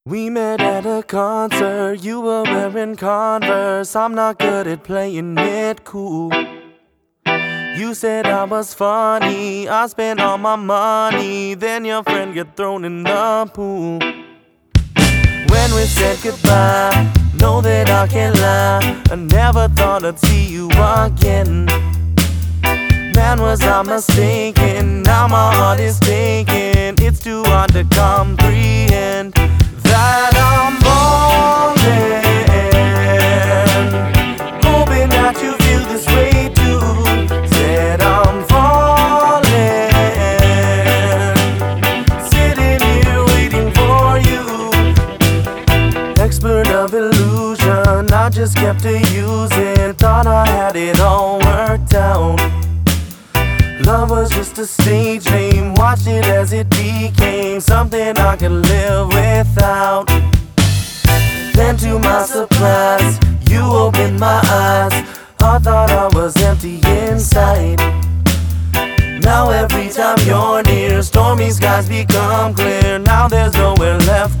We met at a concert, you were wearing Converse. I'm not good at playing it cool. You said I was funny, I spent all my money. Then your friend got thrown in the pool. When we said goodbye, know that I can't lie, I never thought I'd see you again. Man, was I mistaken? Now my heart is taken. It's too hard to comprehend that I'm falling, hoping that you feel this way too. Said I'm falling, sitting here waiting for you. Expert of illusion, I just kept to using. Thought I had it all worked out. Love was just a stage name, watched it as it became something I could live without. Then to my surprise, you opened my eyes. I thought I was empty inside. Now every time you're near, stormy skies become clear. Now there's nowhere left